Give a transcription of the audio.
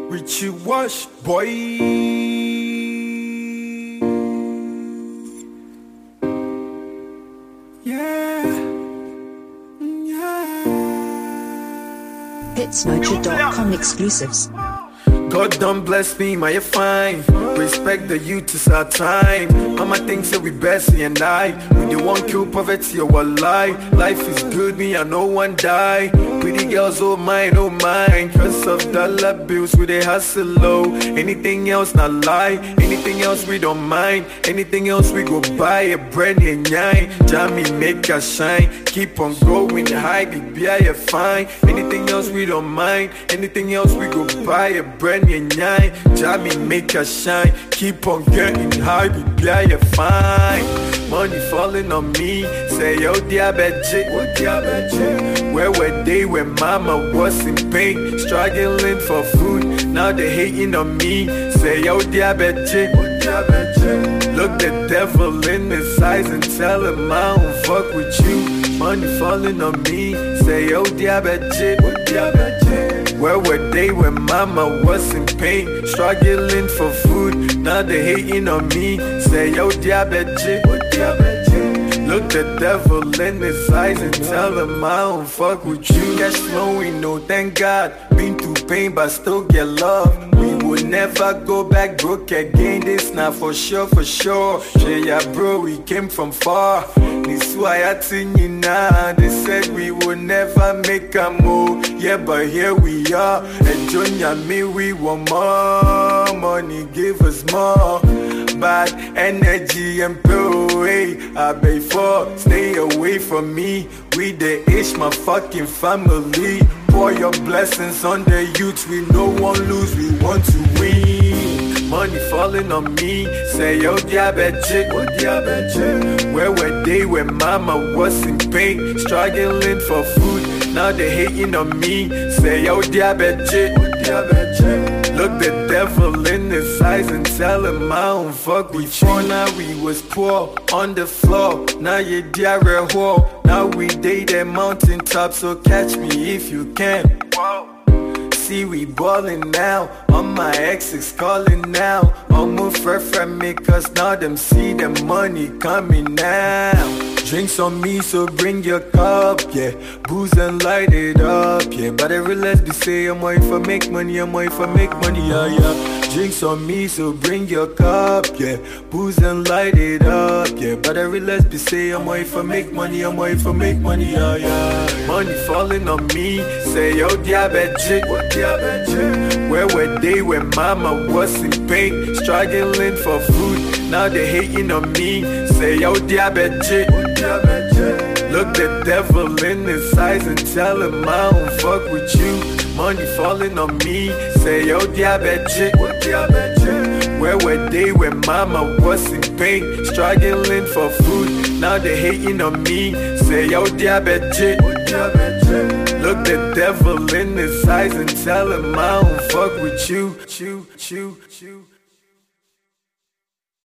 Richie Wash, boy. Yeah. Hitsmojo.com exclusives. God done bless me, my fine. Respect the youth is our time. Mama thinks that we Bessie and I. We the one kill poverty or lie. Life is good, me and no one die. Pretty girls, oh mine, oh mine. Cause of dollar bills, we they hustle low. Anything else not lie. Anything else we don't mind. Anything else we go buy a brand new nine. Jammy make us shine. Keep on going high, be I fine. Anything else we don't mind. Anything else we go buy a brand new nine. Jammy make us shine. Keep on getting high, be I fine. Money falling on me. Say yo diabetic, what diabetic? Where were they when mama was in pain? Struggling for food, now they hating on me. Say yo diabetic, what diabetic? Look the devil in his eyes and tell him I don't fuck with you. Money falling on me. Say yo diabetic, what diabetic? Where were they when mama was in pain? Struggling for food, now they hating on me. Say yo diabetic, what diabetic? Look the devil in his eyes and tell him I don't fuck with you. Cash flowing, no thank God. Been through pain but still get love. We will never go back broke again. This not for sure, for sure. Yeah, bro, we came from far. This why I think you now. They said we would never make a move. Yeah, but here we are. And Junior, me, we want more money, give us more. Bad energy and pure, hey, I beg for. Stay away from me. We the ish, my fucking family. Pour your blessings on the youth. We no one lose, we want to win. Money falling on me. Say yo diabetic, what diabetic? Where were they when mama was in pain? Struggling for food, now they hating on me. Say yo diabetic, what diabetic? Look the devil in his eyes and tell him I don't fuck with you. Now we was poor on the floor, now you diarrhea whore. Now we date the mountain top, so catch me if you can. See we ballin' now, all my exes calling now. Almost from me cause now them see the money coming now. Drinks on me, so bring your cup, yeah. Booze and light it up, yeah. But I realize they say I'm waiting for make money, I'm waiting for make money, yeah, yeah. Drinks on me, so bring your cup, yeah. Booze and light it up, yeah. But I realize they say I'm waiting for make money, I'm waiting for make money, yeah, yeah. Money falling on me, say yo diabetic, what diabetic? Where were they when mama was in pain? Struggling for food, now they hating on me. Say yo diabetic, what diabetic? Look the devil in his eyes and tell him I don't fuck with you. Money falling on me. Say yo diabetic, what diabetic? Where were they when mama was in pain? Struggling for food, now they hating on me. Say yo diabetic, what diabetic? Look the devil in his eyes and tell him I don't fuck with you.